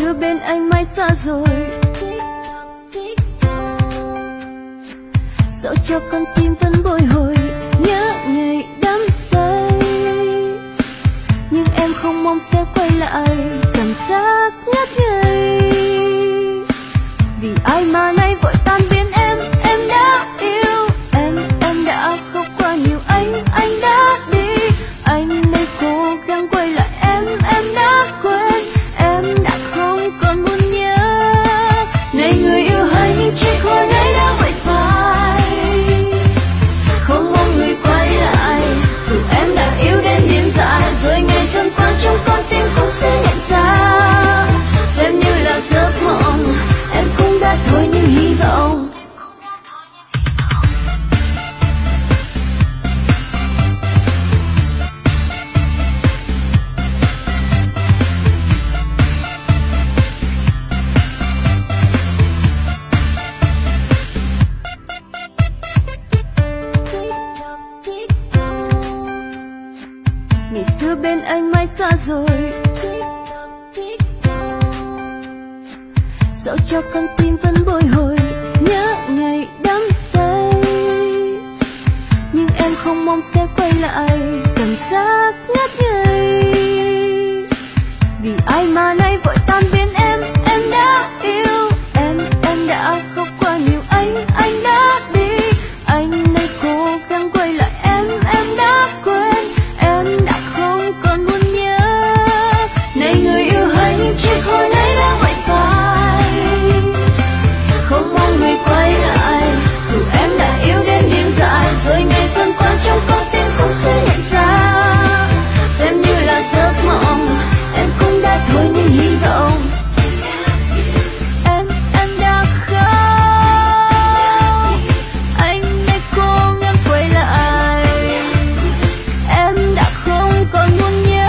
xưa bên anh mãi xa rồi. Dẫu cho con tim vẫn bồi hồi nhớ ngày đắm say, nhưng em không mong sẽ quay lại cảm giác ngất ngây. Vì ai mà nay vội tan biến em đã yêu em đã khóc qua nhiều, anh đã đi, anh nay cố gắng quay lại em đã quên, em đã không còn muốn nhớ. Này người yêu hỡi, những chiếc hôn ấy đã vội phai, không mong người quay lại, dù em đã yêu đến điên dại, rồi ngày dần qua trong con tim không sẽ nhận ra, xem như là giấc mộng, em cũng đã thôi những hy vọng. Ngày xưa bên anh mãi xa rồi, dẫu cho con tim vẫn bồi hồi nhớ ngày đắm say, nhưng em không mong sẽ quay lại cảm giác ngất ngây. Vì ai mà nay vội tan biến em đã yêu em đã khóc qua nhiều, anh đã đi, anh nay cố gắng quay lại em đã quên, em đã không còn muốn nhớ. Này người yêu hỡi, những chiếc hôn ấy đã vội phai, không mong người quay lại, dù em đã yêu đến điên dại, rồi ngày dần qua trong con tim không sẽ nhận ra, xem như là giấc mộng, em cũng đã thôi những hy vọng. Em đã khóc, anh đã cố gắng quay lại, em đã không còn muốn nhớ.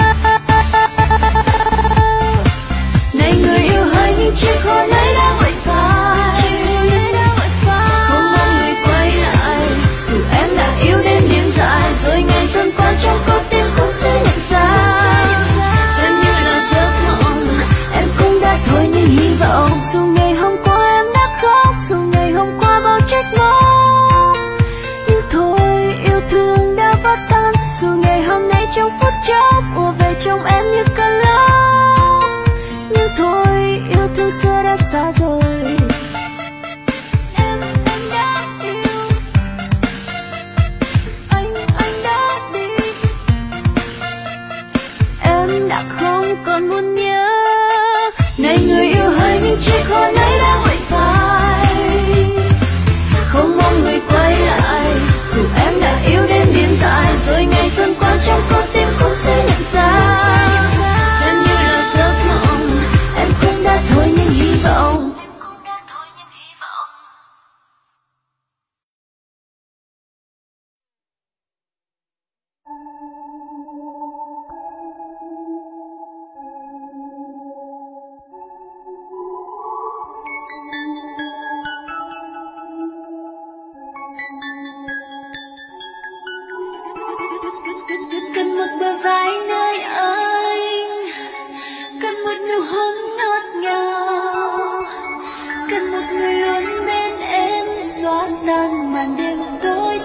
Này người yêu hỡi, những chiếc hôn ấy đã vội phai, không mong người quay lại, dù em đã yêu đến điên dại, rồi ngày dần qua trong con tim không sẽ nhận ra, xem như là giấc mộng, em cũng đã thôi những hy vọng. Dù ngày hôm qua em đã khóc, dù ngày hôm qua bao trách móc, nhưng thôi yêu thương đã vỡ tan, dù ngày hôm nay trong phút chốc ùa về trong em như cơn lốc, nhưng thôi yêu thương xưa đã xa rồi. Em đã yêu, anh đã đi, em đã không còn muốn nhớ. Này người yêu hỡi, những chiếc hôn ấy đã vội phai, không mong người quay lại, dù em đã yêu đến điên dại, rồi ngày dần qua trong con tim không sẽ nhận ra, xem như là giấc mộng, em cũng đã thôi những hy vọng. Cần một bờ vai nơi anh, cần một nụ hôn ngọt ngào, cần một người luôn bên em xóa tan màn đêm tối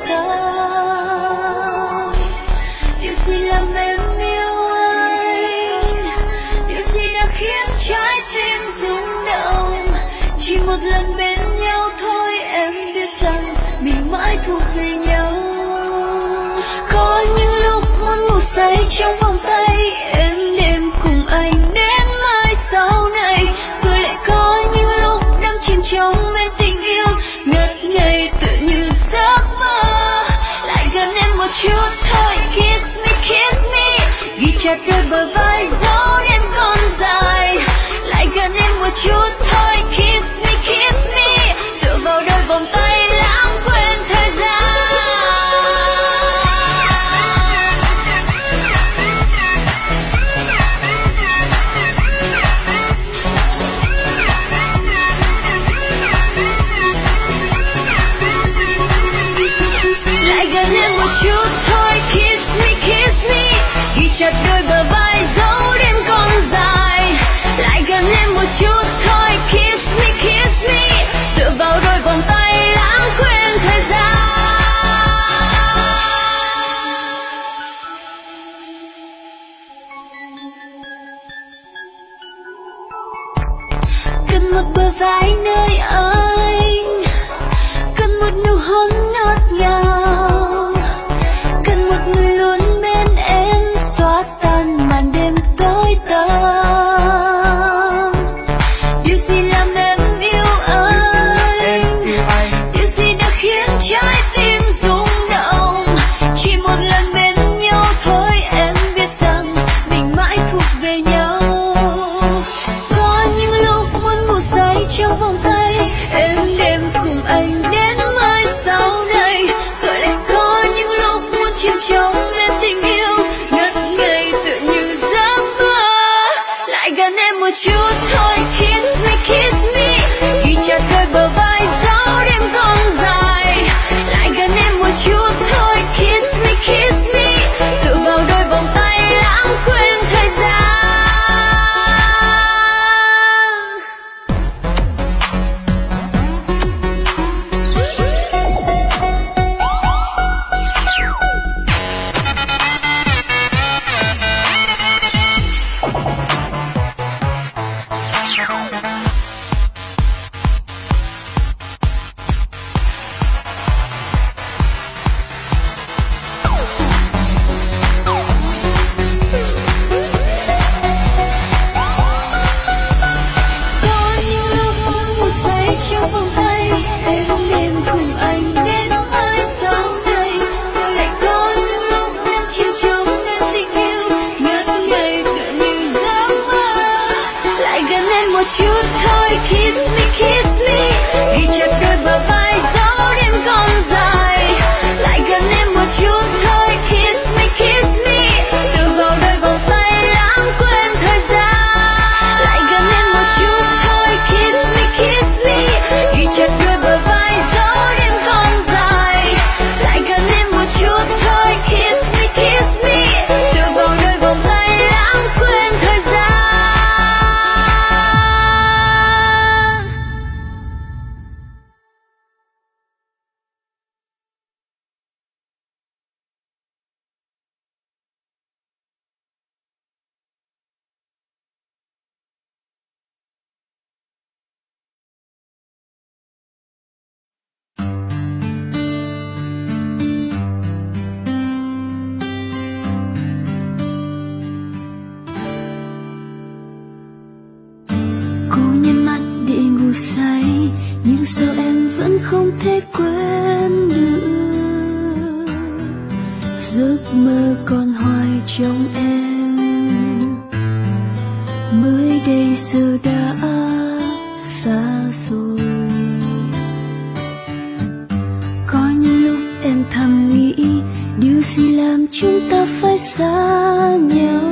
tăm. Điều gì làm em yêu anh, điều gì đã khiến trái tim rung động, chỉ một lần bên nhau thôi em biết rằng mình mãi thuộc về nhau. Có những lúc muốn ngủ say trong vòng tay em, đêm cùng anh đến mai sau này, rồi lại có những lúc đắm chìm trong men tình yêu ngất ngây tựa như giấc mơ. Lại gần em một chút thôi, kiss me, ghi chặt đôi bờ vai dấu đêm còn dài. Lại gần em một chút thôi, kiss me, tựa vào đôi vòng tay lãng quên thời gian. Lại gần em một chút thôi, kiss me, ghi chặt đôi bờ vai dấu cần một bờ vai nơi anh, cần một nụ hôn ngọt ngào, cần một người luôn bên em xóa tan màn đêm tối tăm. Điều gì làm em yêu anh, điều gì đã khiến trái tim rung động. Chỉ một lần bên nhau thôi em biết rằng mình mãi thuộc về nhau. Có những lúc muốn ngủ say trong vòng tay em đêm cùng anh đến mai sau này, rồi lại có những lúc muốn chìm trong lên tình yêu ngất ngây tựa như giấc mơ. Lại gần em một chút thôi, kiss me, ghi chặt đôi bờ vai dẫu đêm còn dài. Lại gần em một chút thôi, kiss me, tựa vào đôi vòng tay lãng quên thời gian. Trong vòng tay em đêm cùng anh đến mai sau này, rồi lại có những lúc em chìm trong đêm tình yêu ngất ngây tựa như giấc mơ. Lại gần em một chút thôi, kiss me, ghi chặt đôi bờ vai dẫu đêm còn dài. Lại gần em một chút thôi, kiss me, tựa vào đôi vòng tay lãng quên thời gian. Lại gần em một chút thôi, kiss me, ghi chặt đôi bờ vai dẫu đêm còn dài. Lại gần em một chút thôi, kiss me, tựa vào đôi vòng tay lãng quên thời gian. Cô nhắm mắt để ngủ say, nhưng sao em vẫn không thể quên được giấc mơ còn hoài trong em. Mới đây giờ đã xa rồi. Có những lúc em thầm nghĩ điều gì làm chúng ta phải xa nhau,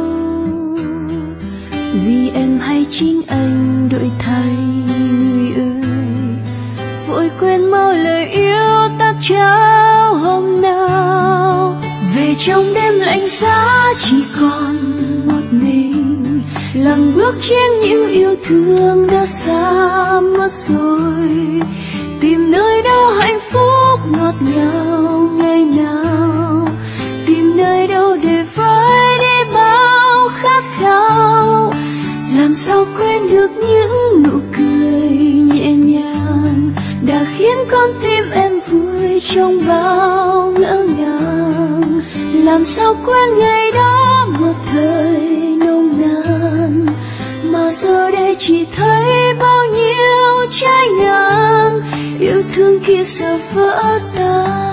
vì em hay chính anh đổi thay người ơi. Vội quên mau lời yêu ta trao hôm nào, về trong đêm lạnh giá chỉ còn một mình, lặng bước trên những yêu thương đã xa mất rồi. Tìm nơi đâu hạnh phúc ngọt ngào ngày nào, tìm nơi đâu để vơi đi bao khát khao. Làm sao quên được những nụ cười nhẹ nhàng đã khiến con tim em vui trong bao ngỡ ngàng. Làm sao quên ngày đó một thời nồng nàn, mà giờ đây chỉ thấy bao nhiêu trái ngang. Yêu thương kia giờ vỡ tan.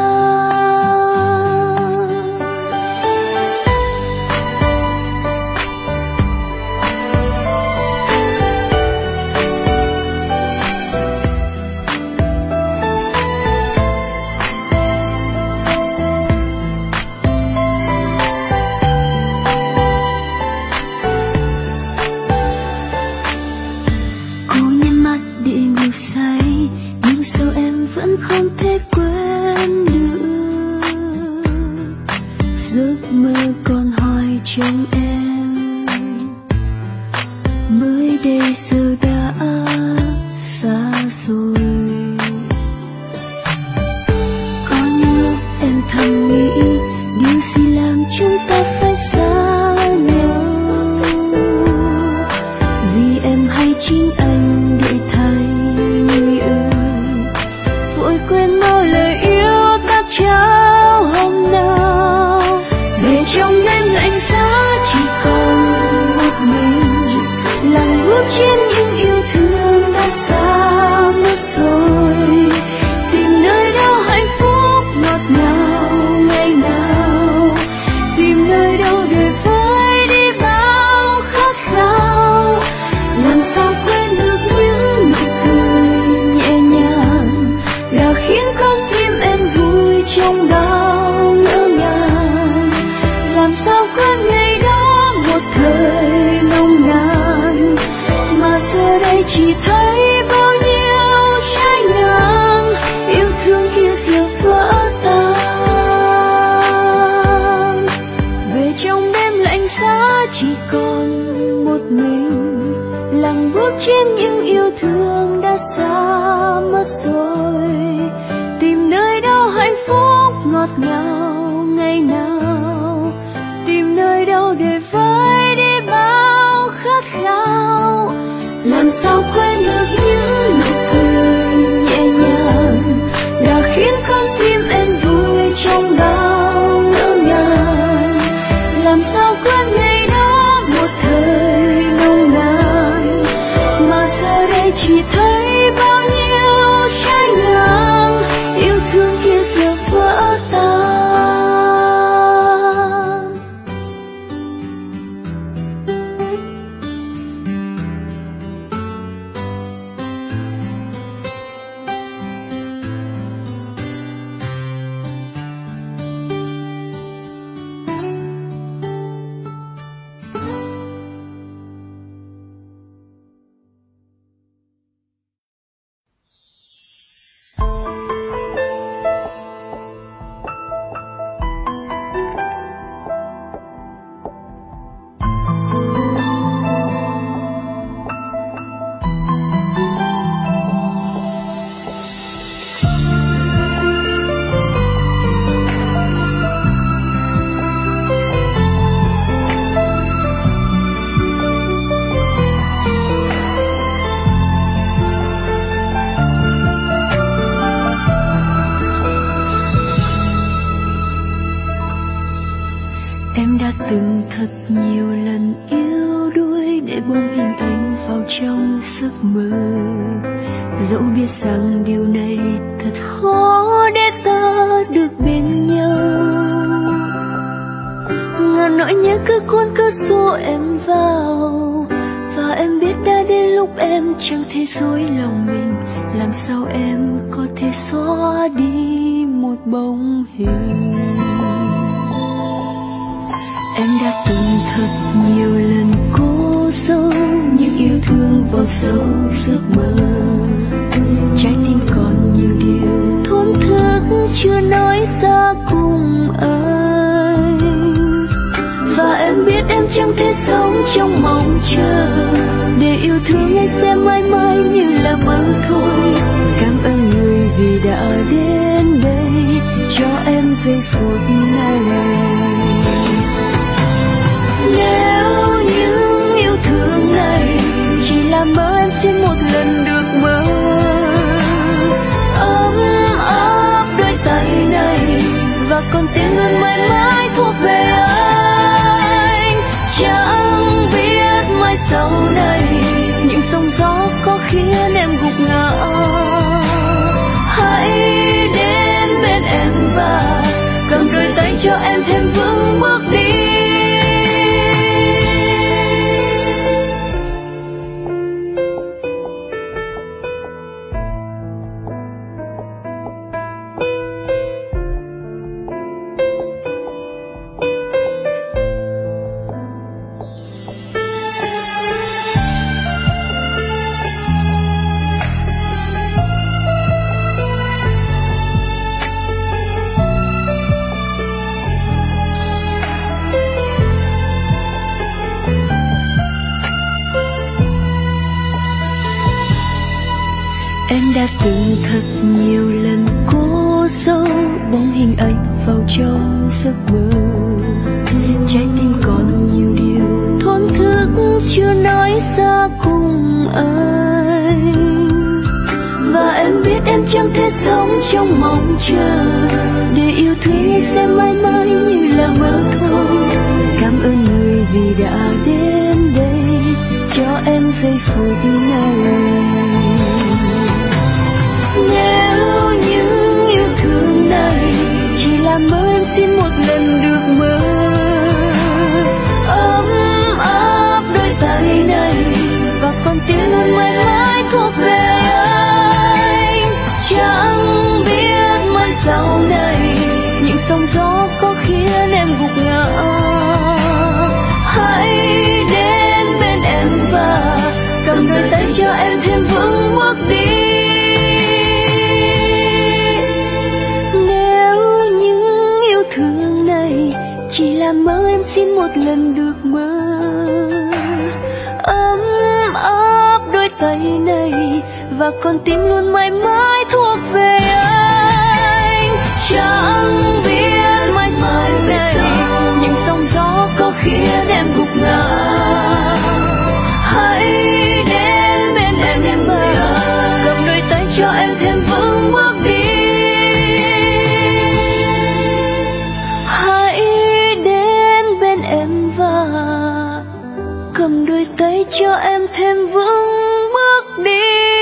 Vẫn không thể quên được giấc mơ còn hoài trong em. Mới đây giờ đã xa rồi. Có những lúc em thầm nghĩ điều gì làm chúng ta phải xa nhau, vì em hay chính anh chỉ thấy bao nhiêu trái ngang, yêu thương kia giờ vỡ tan. Về trong đêm lạnh giá chỉ còn một mình, lặng bước trên những yêu thương đã xa mất rồi. Tìm nơi đâu hạnh phúc ngọt ngào ngày nào, tìm nơi đâu để vơi đi bao khát khao. Làm sao quên được những nụ cười nhẹ nhàng đã khiến con tim em vui trong bao ngỡ ngàng. Làm sao quên ngày đó một thời nồng nàn, mà giờ đây chỉ thấy bao nhiêu trái ngang, yêu thương kia giờ vỡ tan. Em đã từng thật nhiều lần yếu đuối để bom hình ảnh vào trong giấc mơ, dẫu biết rằng điều này thật khó để ta được bên nhau. Ngàn nỗi nhớ cứ cuốn cứ xô em vào, và em biết đã đến lúc em chẳng thể dối lòng mình. Làm sao em có thể xóa đi một bóng hình? Em đã từng thật nhiều lần cố giấu những yêu thương vào sâu giấc mơ, trái tim còn nhiều điều thổn thức chưa nói ra cùng anh. Và em biết em chẳng thể sống trong mong chờ, để yêu thương anh sẽ mãi mãi như là mơ thôi. Cảm ơn người vì đã đến đây cho em giây phút này. Nếu những yêu thương này chỉ là mơ, em xin một lần được mơ. Ấm áp đôi tay này, và con tim luôn mãi mãi thuộc về anh. Chẳng biết mai sau này những sóng gió có khiến em gục ngã. Hãy đến bên em và cầm đôi tay cho em thêm vững bước đi. Em đã từng thật nhiều lần cố giấu bóng hình ảnh vào trong giấc mơ, trái tim còn nhiều điều thổn thức chưa nói ra cùng anh. Và em biết em chẳng thể sống trong mong chờ, để yêu thương anh sẽ mãi mãi như là mơ thôi. Cảm ơn người vì đã đến đây cho em giây phút này. Nếu những yêu thương này chỉ là mơ, em xin một lần được mơ. Ấm áp đôi tay này, và con tim luôn mãi mãi thuộc về anh. Chẳng biết mai sau này những sóng gió có khiến em gục ngã. Hãy đến bên em và cầm đôi tay cho em thêm vững bước đi. Nếu những yêu thương này chỉ là mơ, em xin một lần được mơ. Ấm áp đôi tay này và con tim luôn mãi mãi thuộc về anh. Chẳng biết mai sau này những sóng gió có khiến em gục ngã, hãy đến bên em và cầm đôi tay cho em thêm vững bước đi. Hãy đến bên em và cầm đôi tay cho em thêm vững bước đi.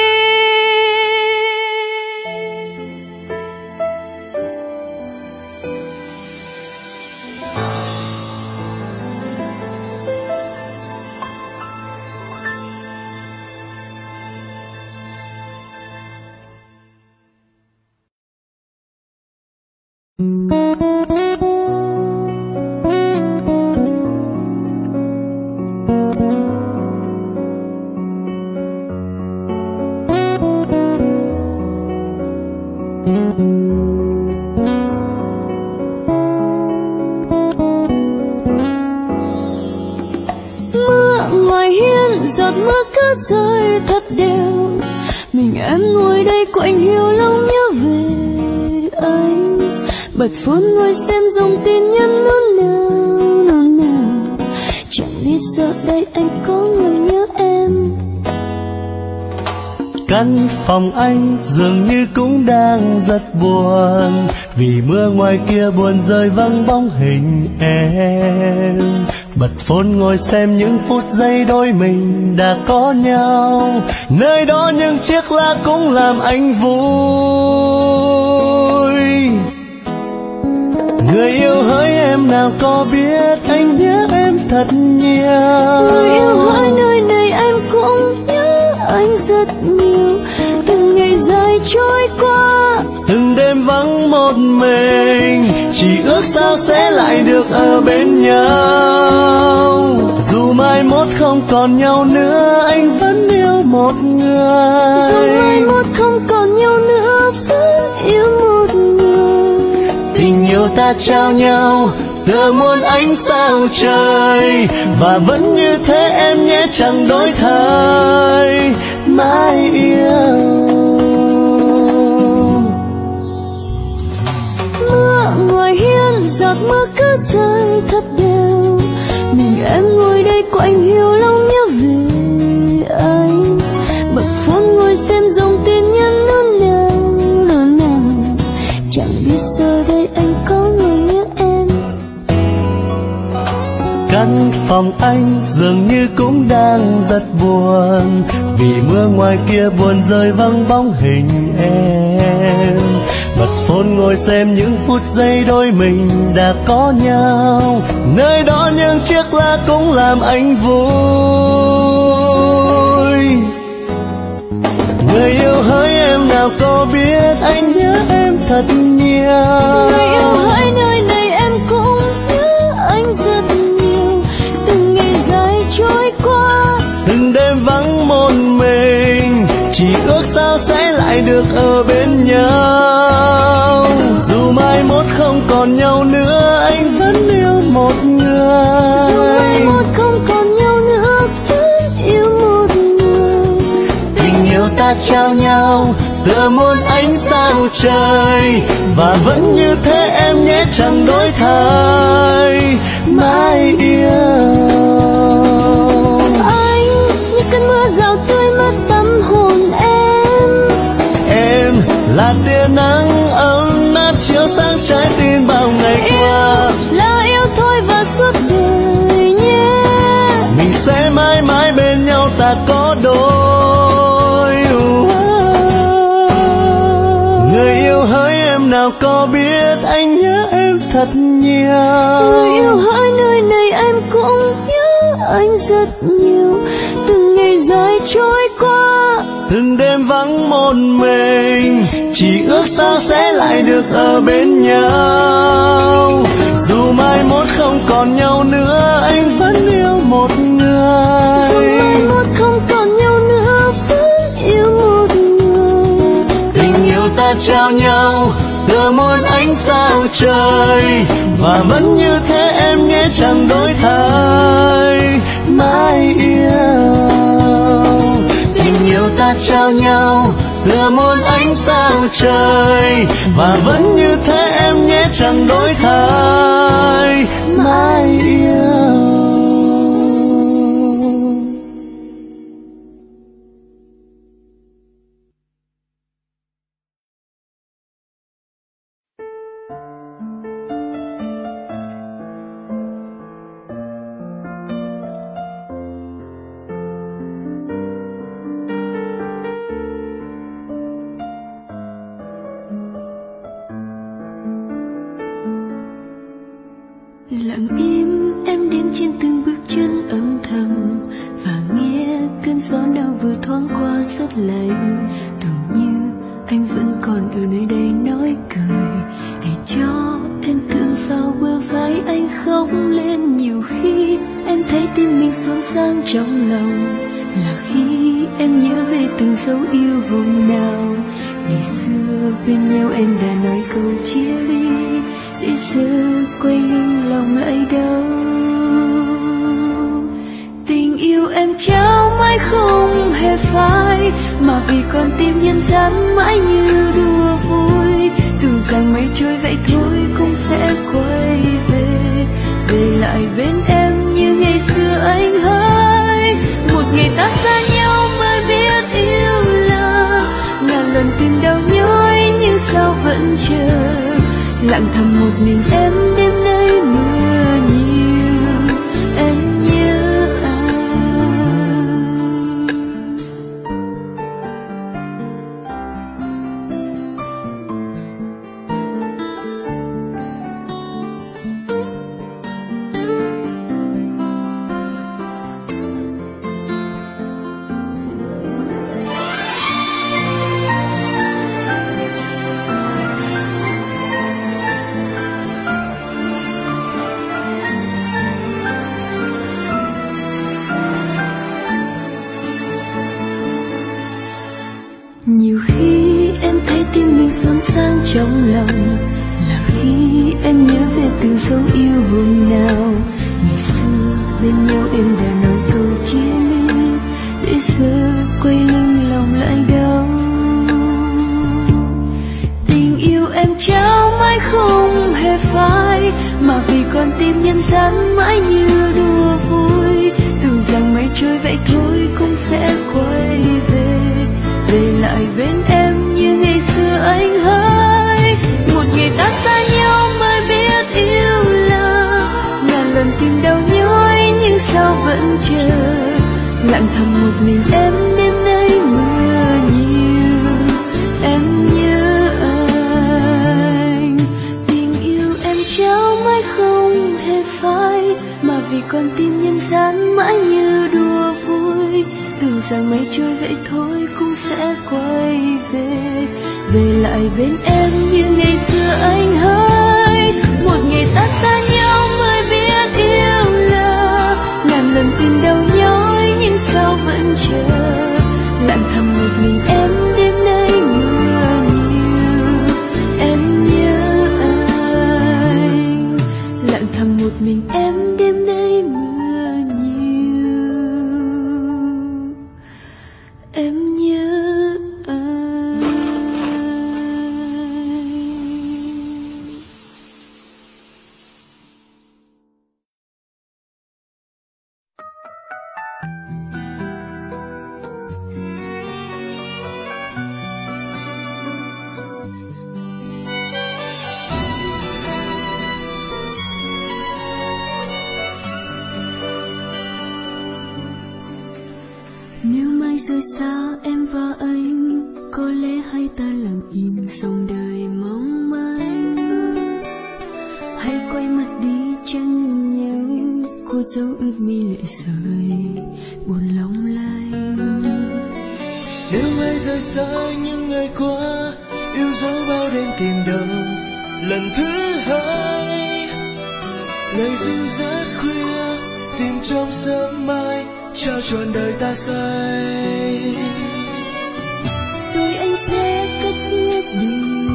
Giọt mưa cứ rơi thật đều, mình em ngồi đây quạnh hiu lòng nhớ về anh. Bật phone ngồi xem dòng tin nhắn nôn nao, chẳng biết giờ đây anh có người nhớ em. Căn phòng anh dường như cũng đang rất buồn, vì mưa ngoài kia buồn rơi vắng bóng hình em. Bật phone ngồi xem những phút giây đôi mình đã có nhau, nơi đó những chiếc lá cũng làm anh vui. Người yêu hỡi em nào có biết anh nhớ em thật nhiều. Người yêu hỡi nơi này em cũng nhớ anh rất nhiều. Từng ngày dài trôi qua, từng đêm vắng một mình, chỉ ước sao sẽ lại được ở bên nhau. Dù mai mốt không còn nhau nữa, anh vẫn yêu một người. Dù mai mốt không còn nhau nữa, vẫn yêu một người. Tình yêu ta trao nhau tựa muôn ánh sao trời, và vẫn như thế em nhé, chẳng đổi thay, mãi yêu. Mưa ngoài hiên giọt mưa cứ rơi thật đều, mình em ngồi đây quạnh hiu lòng nhớ về anh. Bật phone ngồi xem dòng tin nhắn nôn nao, chẳng biết giờ đây anh có người nhớ em. Căn phòng anh dường như cũng đang rất buồn, vì mưa ngoài kia buồn rơi vắng bóng hình em. Bật phone ngồi xem những phút giây đôi mình đã có nhau, nơi đó những chiếc lá cũng làm anh vui. Người yêu hỡi em nào có biết anh nhớ em thật nhiều. Người yêu hỡi nơi này em cũng nhớ anh rất nhiều. Từng ngày dài trôi qua, từng đêm vắng một mình, chỉ ước sao sẽ lại được ở bên nhau. Dù mai mốt không còn nhau nữa, anh vẫn yêu một người. dù mai mốt không còn nhau nữa, vẫn yêu một người. Tình yêu ta trao nhau tựa muôn ánh sao trời, và vẫn như thế em nhé, chẳng đổi thay, mãi yêu. Anh như cơn mưa rào tươi mất tâm hồn em. Em là tia nắng ấm áp chiếu sáng trái tim bao ngày qua. Là yêu thôi và suốt đời nhé. Mình sẽ mãi mãi bên nhau, ta có đôi. Người yêu hỡi em nào có biết anh nhớ em thật nhiều. Người yêu hỡi nơi này em cũng nhớ anh rất nhiều. Từng ngày dài trôi qua, từng đêm vắng một mình, chỉ ước sao sẽ lại được ở bên nhau. Dù mai mốt không còn nhau nữa, anh vẫn yêu một người. dù mai mốt không còn nhau nữa, trao nhau tựa muôn ánh sao trời, và vẫn như thế em nhé chẳng đổi thay mãi yêu. Tình yêu ta trao nhau tựa muôn ánh sao trời, và vẫn như thế em nhé chẳng đổi thay mãi yêu. Lặng im em đêm trên từng bước chân âm thầm, và nghe cơn gió nào vừa thoáng qua rất lạnh. Tưởng như anh vẫn còn ở nơi đây nói cười, để cho em tựa vào bờ vai anh khóc lên. Nhiều khi em thấy tim mình xốn xang trong lòng, là khi em nhớ về từng dấu yêu hôm nào. Ngày xưa bên nhau em đã nói câu chia ly, để giờ quay lưng lòng lại đau. Tình yêu em trao mãi không hề phai, mà vì con tim nhân gian mãi như đùa vui. Tưởng rằng mây trôi vậy thôi cũng sẽ quay về, về lại bên em như ngày xưa anh hỡi. Một ngày ta xa nhau mới biết yêu là ngàn lần tìm đau nhói, nhưng sao vẫn chờ. Lặng thầm một mình em đêm nay mưa nhiều, em nhớ anh. Nhiều khi em thấy tim mình xốn xang trong lòng, là khi em nhớ về từng dấu yêu hôm nào. Ngày xưa bên nhau em đã nói câu chia ly, để giờ quay lưng lòng lại đau. Tình yêu em trao mãi không hề phai, mà vì con tim nhân gian mãi như đùa vui. Tưởng rằng mây trôi vậy thôi cũng sẽ quay về, về lại bên em như ngày xưa anh hỡi. Một ngày ta xa nhau mới biết yêu là ngàn lần tìm đau nhói, nhưng sao vẫn chờ. Lặng thầm một mình em đêm nay mưa nhiều, em nhớ anh. Tình yêu em trao mãi không hề phai, mà vì con tim nhân gian mãi như đùa vui. Tưởng rằng mây trôi vậy thôi cũng sẽ quay về, về lại bên em như ngày xưa anh hỡi. Một ngày ta xa nhau mới biết yêu là ngàn lần tìm đau nhói, nhưng sao vẫn chờ. Lặng thầm một mình em đêm nay mưa nhiều, em nhớ anh. Lặng thầm một mình em đêm nay mưa nhiều, em nhớ anh. Nếu mai rời xa em và anh, có lẽ hai ta lặng im dòng đời mong manh. Hãy quay mặt đi chẳng nhìn nhau, cô dấu ướt mi lệ rơi buồn lòng lanh. Nếu mai rời xa những ngày qua, yêu dấu bao đêm tìm đâu lần thứ hai. Ngày dịu rất khuya tìm trong sớm mai, trao trọn đời ta say. Rồi anh sẽ cất bước đi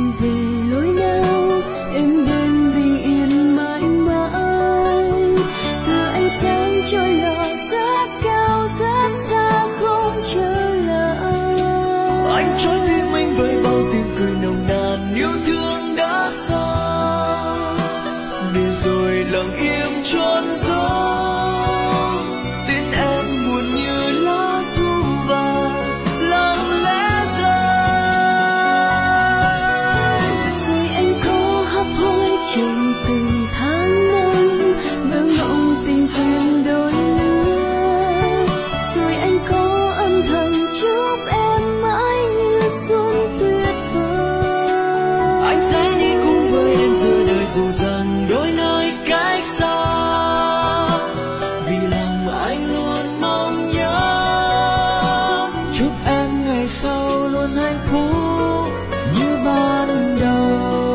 trói tim anh với bao tiếng cười nồng nàn, yêu thương đã xa để rồi lặng im chôn gió. Tiếng em buồn như lá thu vàng lặng lẽ rơi. Rồi anh có hấp hối trên từng tháng năm, mơ mộng tình duyên đôi lứa. Rồi anh có âm thầm chúc em mãi như xuân tuyệt vời. Anh sẽ đi cùng với em giữa đời dù rằng đôi nơi cách xa, vì lòng anh luôn mong nhớ. Chúc em ngày sau luôn hạnh phúc như ban đầu.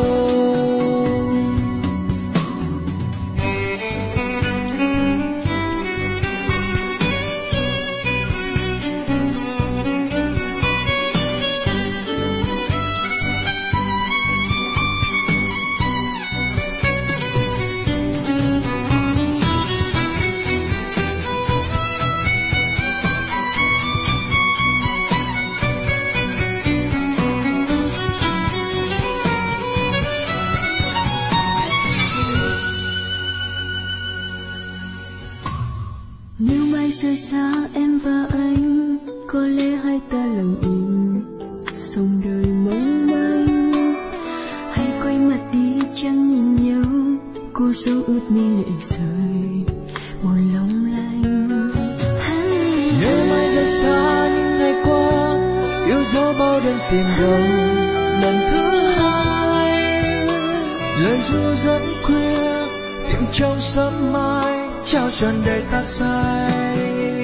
Nếu mai rời xa em và anh, có lẽ hai ta lặng im sống đời mong manh. Hãy quay mặt đi chẳng nhìn nhau, cô dấu ướt mi lệ rơi một lòng lanh. Nếu mai rời xa những ngày qua, yêu dấu bao đêm tìm đầu lần thứ hai. Lời ru dẫn khuya tìm trong sớm mai, trao trọn đời ta say.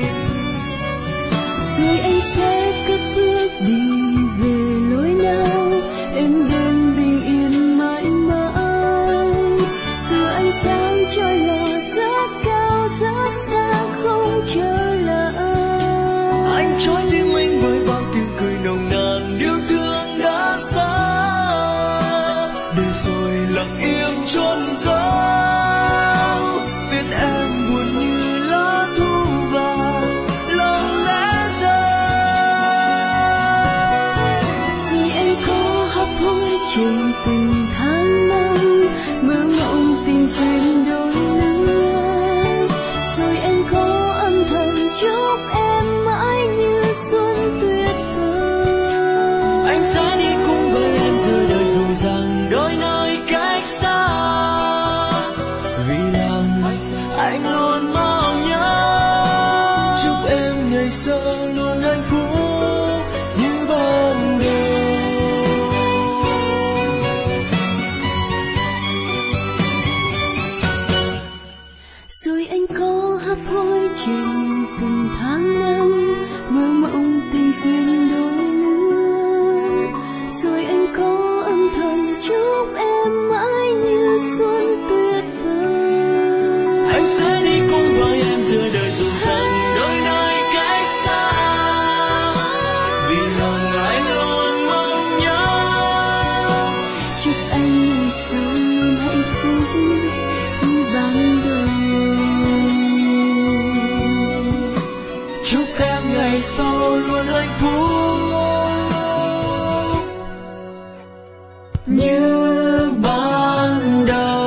Rồi anh sẽ cất bước đi về lối nào em đêm bình yên mãi mãi. Từ ánh sáng trôi lò rất cao rất xa không trở lại. Anh trói tim anh với bao tiếng cười nồng nàn, yêu thương đã xa để rồi lặng im chôn gió. Tiếng em buồn như lá thu vàng lặng lẽ rơi. Rồi anh có hấp hối trên từng tháng năm, mơ mộng tình duyên đôi lứa. Rồi anh có âm thầm chúc em mãi như xuân tuyệt vời. Anh sẽ đi cùng với em giữa đời dù rằng đôi nơi cách xa, vì lòng anh luôn mong nhớ. Chúc em ngày sau luôn hạnh phúc như ban đầu. Rồi anh có hấp hối trên từng tháng năm, mơ mộng tình duyên đôi lứa. Rồi anh có âm thầm chúc em mãi như xuân tuyệt vời. Anh sẽ đi cùng với em giữa đời dù rằng đôi nơi cách xa, vì lòng anh luôn mong nhớ. Chúc anh ngày sau luôn hạnh phúc như ban đầu. Chúc em ngày sau luôn hạnh phúc như ban đầu.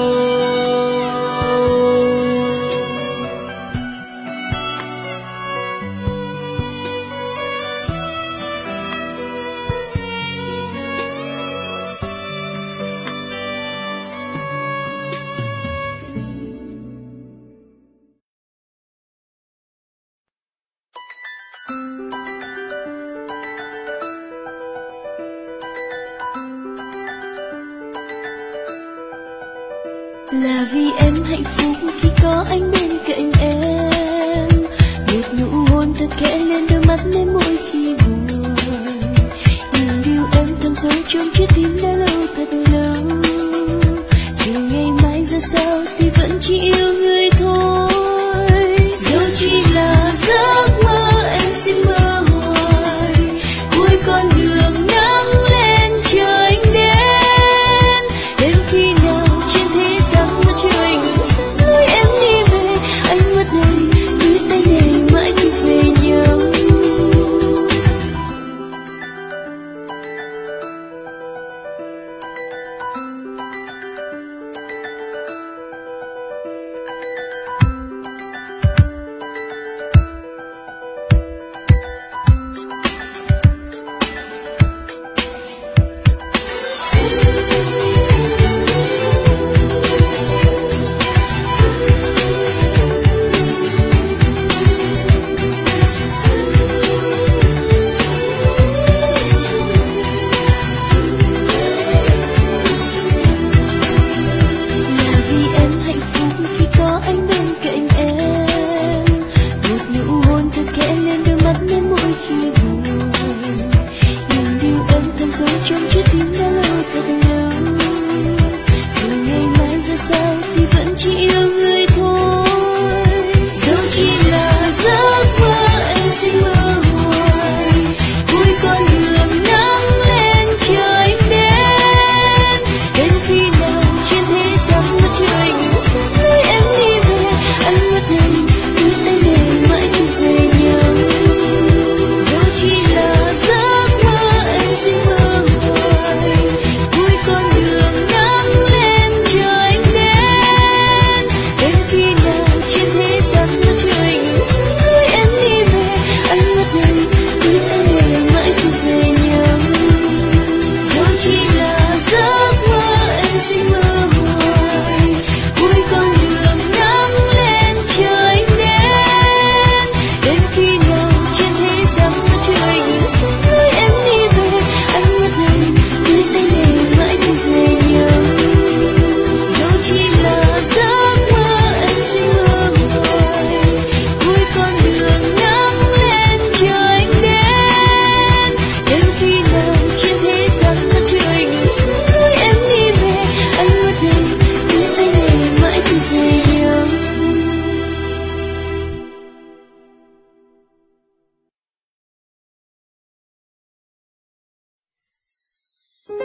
Là vì em hạnh phúc khi có anh bên cạnh em, được nụ hôn thật khẽ lên đôi mắt nên mỗi khi buồn. Những điều em thầm giấu trong trái tim đã lâu thật lâu, dù ngày mai ra sao thì vẫn chỉ yêu người thôi. Dẫu chỉ là giấc mơ em xin mơ hoài, cuối con đường nắng lên trời anh đến. Đến khi nào trên thế gian mặt trời ngừng sáng lối em đi về, ánh mắt này đôi tay này mãi thuộc về nhau.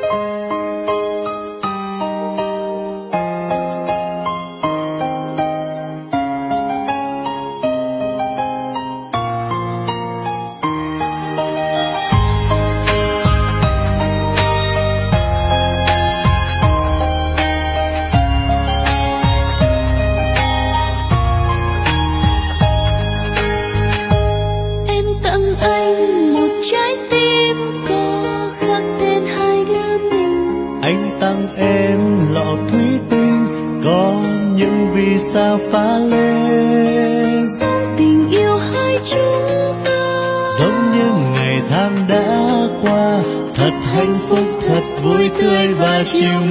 Anh tặng em lọ thủy tinh có những vì sao phá lên, sống tình yêu hai chúng ta giống như ngày tháng đã qua, thật hạnh phúc thật vui tươi và chiều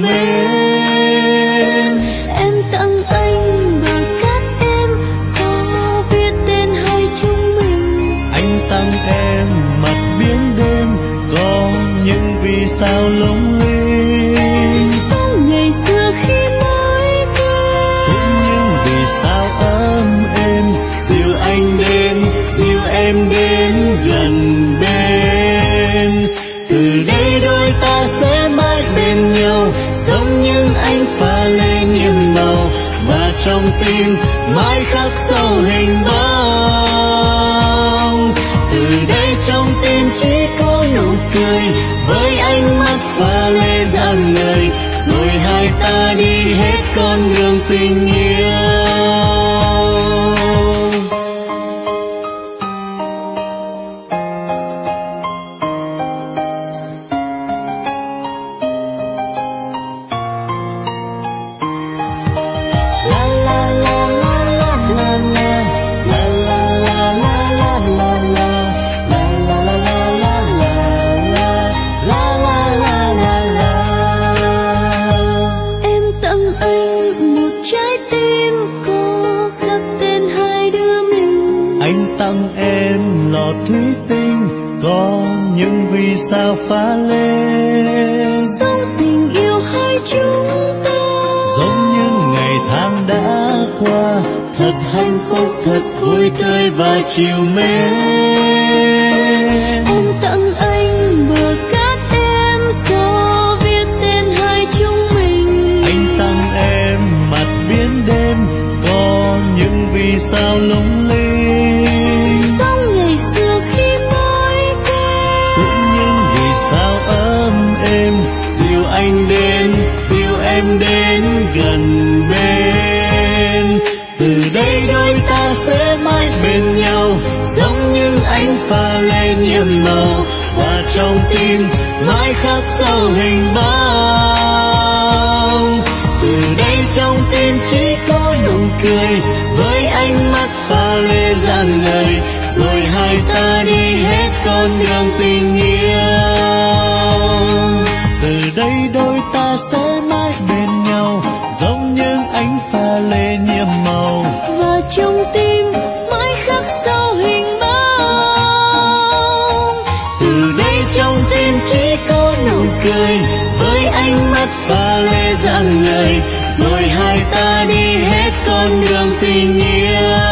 mến. Em tặng anh bờ cát em có viết tên hai chúng mình. Anh tặng em mặt biển đêm có những vì sao lung linh, ngày xưa khi mới quen, cũng những vì sao ấm êm dìu anh đến dìu em đến gần bên. Từ đây đôi ta sẽ mãi bên nhau, giống những ánh pha lên nhiệm màu, và trong tim mãi khắc sâu hình bóng. Từ đây trong tim chỉ có nụ cười với ánh mắt pha lê rạng ngời, rồi hai ta đi hết con đường tình yêu. Anh tặng em lọ thủy tinh có những vì sao phá lên, sống tình yêu hai chúng ta giống như ngày tháng đã qua, thật hạnh phúc thật vui tươi và chiều mến. Em tặng anh bờ cát em có viết tên hai chúng mình. Anh tặng em mặt biển đêm có những vì sao lung linh, sống ngày xưa khi mới quen, cũng những vì sao ấm êm dìu anh đến dìu em đến gần bên. Từ đây đôi ta sẽ mãi bên nhau, giống những ánh pha lên nhiệm màu, và trong tim mãi khắc sâu hình bóng. Từ đây trong tim chỉ có nụ cười với ánh mắt pha lê rạng ngời, rồi hai ta đi hết con đường tình yêu. Từ đây đôi ta sẽ mãi bên nhau, giống những ánh pha lê nhiệm màu, và trong tim mãi khắc sâu hình bóng. Từ đây trong tim chỉ có nụ cười với ánh mắt pha lê rạng ngời, rồi hai ta đi hết con đường tình yêu.